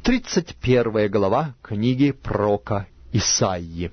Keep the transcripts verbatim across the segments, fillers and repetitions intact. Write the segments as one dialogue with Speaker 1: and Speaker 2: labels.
Speaker 1: Тридцать первая глава книги пророка Исаии.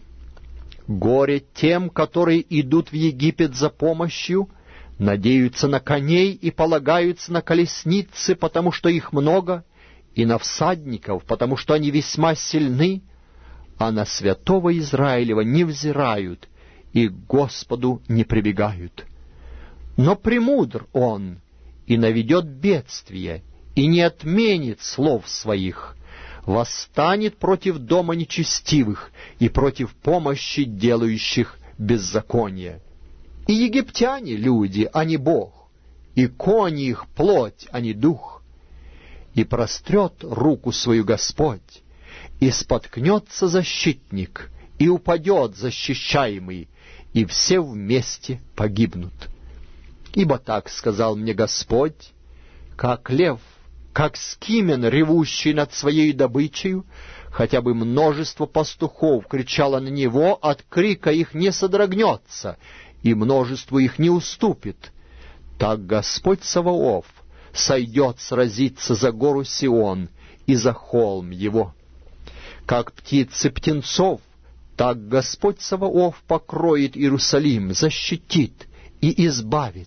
Speaker 1: «Горе тем, которые идут в Египет за помощью, надеются на коней и полагаются на колесницы, потому что их много, и на всадников, потому что они весьма сильны, а на святого Израилева не взирают и к Господу не прибегают. Но премудр он и наведет бедствие, и не отменит слов своих, восстанет против дома нечестивых и против помощи делающих беззаконие. И египтяне — люди, а не Бог, и кони их — плоть, а не дух. И прострет руку свою Господь, и споткнется защитник, и упадет защищаемый, и все вместе погибнут. Ибо так сказал мне Господь: как лев, как скимен, ревущий над своей добычею, хотя бы множество пастухов кричало на него, от крика их не содрогнется, и множество их не уступит. Так Господь Саваоф сойдет сразиться за гору Сион и за холм его. Как птицы птенцов, так Господь Саваоф покроет Иерусалим, защитит и избавит,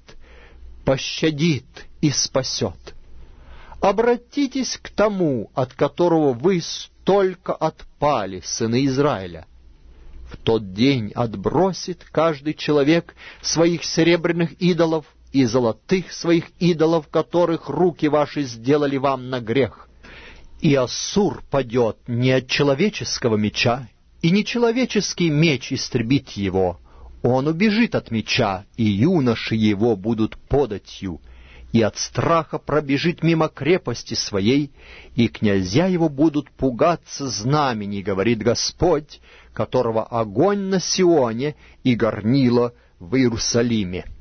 Speaker 1: пощадит и спасет. Обратитесь к тому, от которого вы столько отпали, сыны Израиля. В тот день отбросит каждый человек своих серебряных идолов и золотых своих идолов, которых руки ваши сделали вам на грех. И Ассур падет не от человеческого меча, и не человеческий меч истребит его. Он убежит от меча, и юноши его будут податью, и от страха пробежит мимо крепости своей, и князья его будут пугаться знамени, говорит Господь, которого огонь на Сионе и горнило в Иерусалиме.